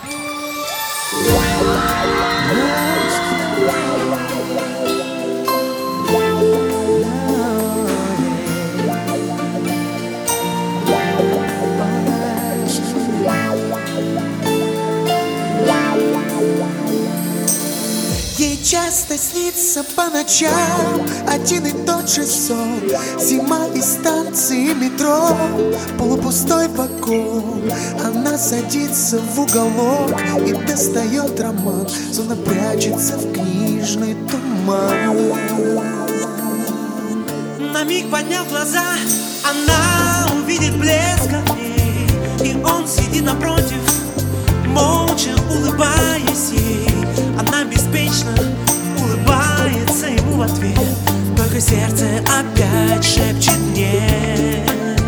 Ей часто снится по ночам один и тот же сон. Зима и станции метро, полупустой вагон. Она садится в уголок и достает роман, словно прячется в книжный туман. На миг подняв глаза, она увидит блеск огней, и он сидит напротив, молча улыбаясь ей. Она беспечно улыбается ему в ответ, только сердце опять шепчет нет.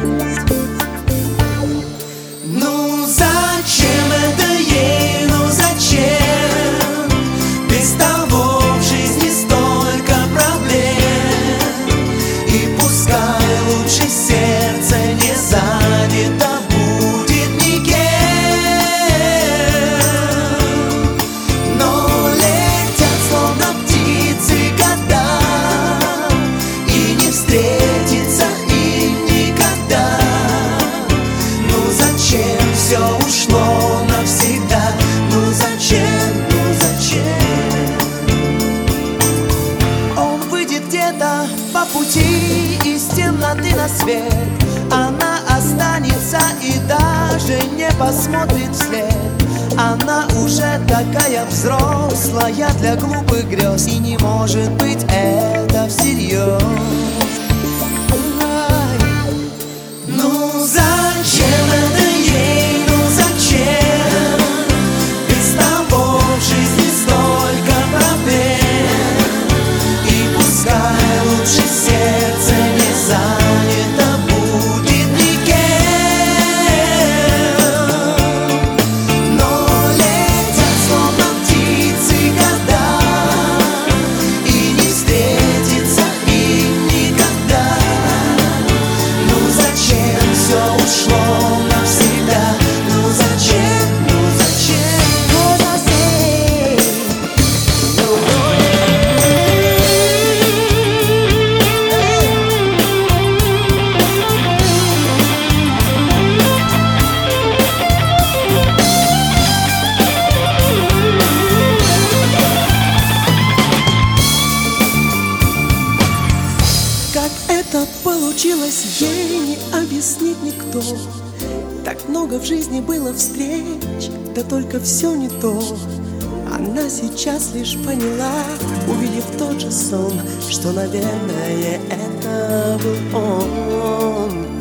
Ну зачем это ей, ну зачем? Без того в жизни столько проблем. И пускай лучше сердце не занято будет никем. Но летят словно птицы года, и не встретится им никогда. Ну зачем все ушло навсегда? Ну зачем, ну зачем? Он выйдет где-то по пути из темноты на свет. Она останется и даже не посмотрит вслед. Она уже такая взрослая для глупых грез, и не может быть это всерьез. Ну зачем это ей, ну зачем? Без того в жизни столько проблем. И пускай лучше сердце не занято будет никем. Но летят словно птицы года, и не встретится им никогда. Ну зачем все ушло навсегда? Ну зачем, ну зачем? Как это получилось, ей не объяснит никто. Так много в жизни было встреч, да только все не то. Она сейчас лишь поняла, увидев тот же сон, что, наверное, это был он.